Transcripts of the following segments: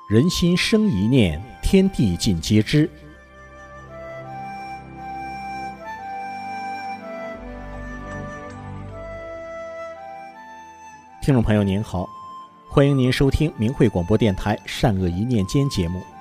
人心生一念，天地尽皆知。听众朋友您好，欢迎您收听明慧广播电台善恶一念间节目。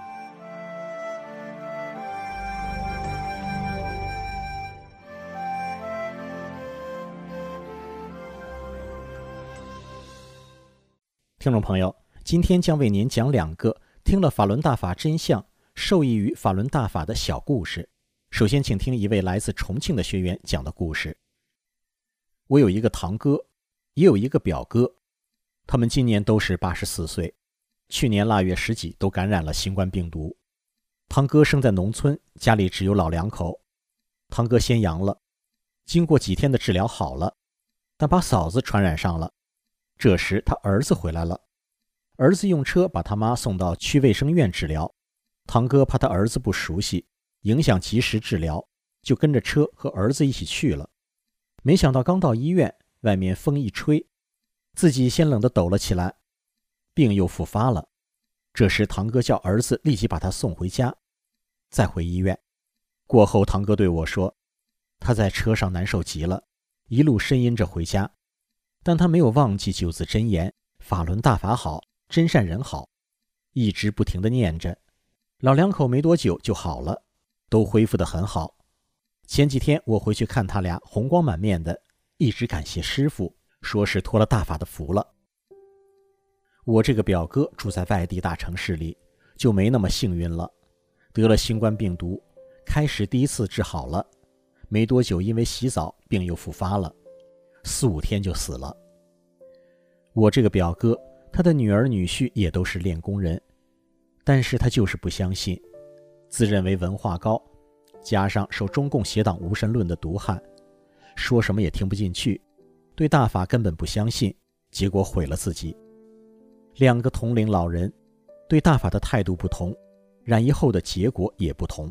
听众朋友，今天将为您讲2个听了法轮大法真相，受益于法轮大法的小故事。首先请听一位来自重庆的学员讲的故事。我有一个堂哥，也有一个表哥，他们今年都是84岁，去年腊月10几都感染了新冠病毒。堂哥生在农村，家里只有老2口。堂哥先阳了，经过几天的治疗好了，但把嫂子传染上了。这时他儿子回来了，儿子用车把他妈送到区卫生院治疗。堂哥怕他儿子不熟悉，影响及时治疗，就跟着车和儿子一起去了。没想到刚到医院，外面风一吹，自己先冷得抖了起来，病又复发了。这时堂哥叫儿子立即把他送回家，再回医院。过后堂哥对我说，他在车上难受极了，一路呻吟着回家，但他没有忘记9字真言，法轮大法好，真善人好，一直不停地念着。老2口没多久就好了，都恢复得很好。前几天我回去看他俩，红光满面的，一直感谢师父，说是托了大法的福了。我这个表哥住在外地大城市里，就没那么幸运了，得了新冠病毒，开始第1次治好了，没多久因为洗澡病又复发了，4、5天就死了。我这个表哥，他的女儿女婿也都是练功人，但是他就是不相信，自认为文化高，加上受中共邪党无神论的毒害，说什么也听不进去，对大法根本不相信，结果毁了自己。2个同龄老人对大法的态度不同，染疫后的结果也不同。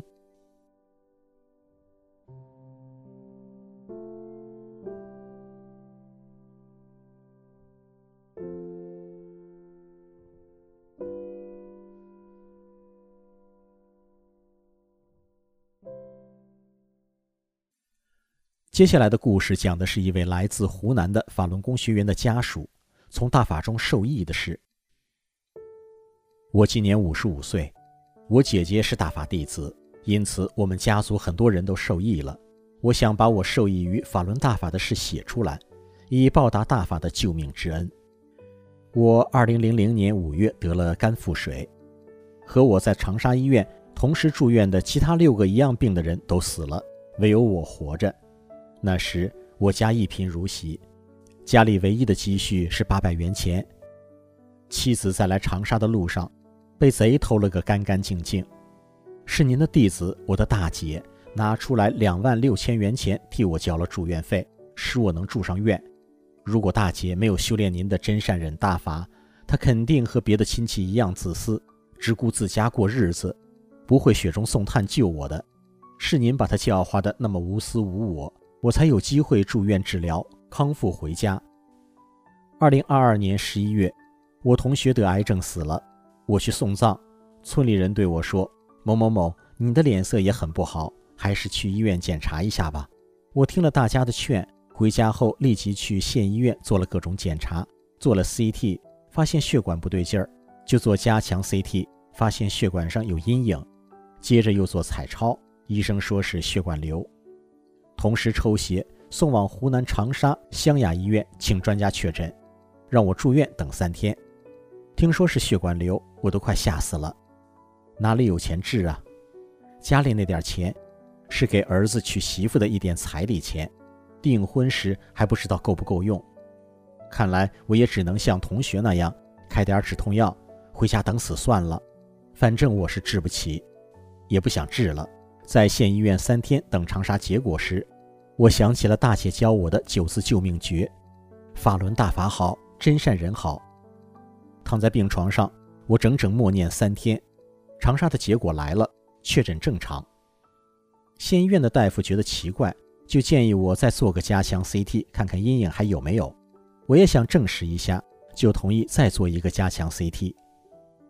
接下来的故事讲的是一位来自湖南的法轮功学员的家属从大法中受益的事。我今年55岁，我姐姐是大法弟子，因此我们家族很多人都受益了。我想把我受益于法轮大法的事写出来，以报答大法的救命之恩。我2000年5月得了肝腹水，和我在长沙医院同时住院的其他6个一样病的人都死了，唯有我活着。那时我家一贫如洗，家里唯一的积蓄是800元钱。妻子在来长沙的路上被贼偷了个干干净净，是您的弟子，我的大姐拿出来26000元钱替我交了住院费，使我能住上院。如果大姐没有修炼您的真善忍大法，她肯定和别的亲戚一样自私，只顾自家过日子，不会雪中送炭救我的。是您把她教化的那么无私无我，我才有机会住院治疗，康复回家。2022年11月，我同学得癌症死了，我去送葬，村里人对我说，某某某，你的脸色也很不好，还是去医院检查一下吧。我听了大家的劝，回家后立即去县医院做了各种检查，做了 CT， 发现血管不对劲儿，就做加强 CT， 发现血管上有阴影，接着又做彩超，医生说是血管瘤。同时抽血送往湖南长沙湘雅医院，请专家确诊，让我住院等3天。听说是血管瘤，我都快吓死了，哪里有钱治啊？家里那点钱是给儿子娶媳妇的一点彩礼钱，订婚时还不知道够不够用。看来我也只能像同学那样开点止痛药，回家等死算了，反正我是治不起，也不想治了。在县医院3天等长沙结果时，我想起了大姐教我的9字救命诀，法轮大法好，真善人好。躺在病床上，我整整默念3天，长沙的结果来了，确诊正常。县医院的大夫觉得奇怪，就建议我再做个加强 CT， 看看阴影还有没有。我也想证实一下，就同意再做一个加强 CT。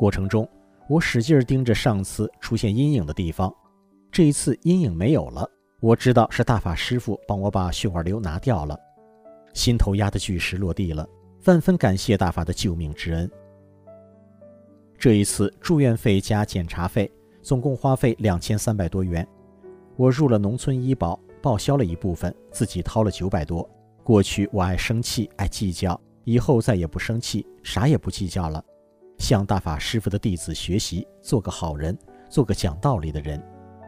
过程中，我使劲盯着上次出现阴影的地方，这一次阴影没有了，我知道是大法师父帮我把血管瘤拿掉了，心头压的巨石落地了，万分感谢大法的救命之恩。这一次住院费加检查费总共花费2300多元，我入了农村医保，报销了一部分，自己掏了900多。过去我爱生气，爱计较，以后再也不生气，啥也不计较了，向大法师父的弟子学习，做个好人，做个讲道理的人。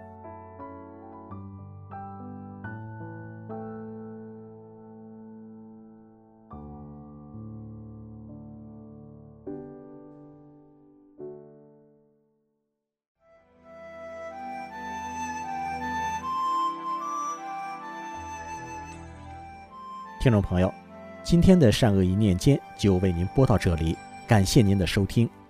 听众朋友，今天的善恶一念间就为您播到这里，感谢您的收听。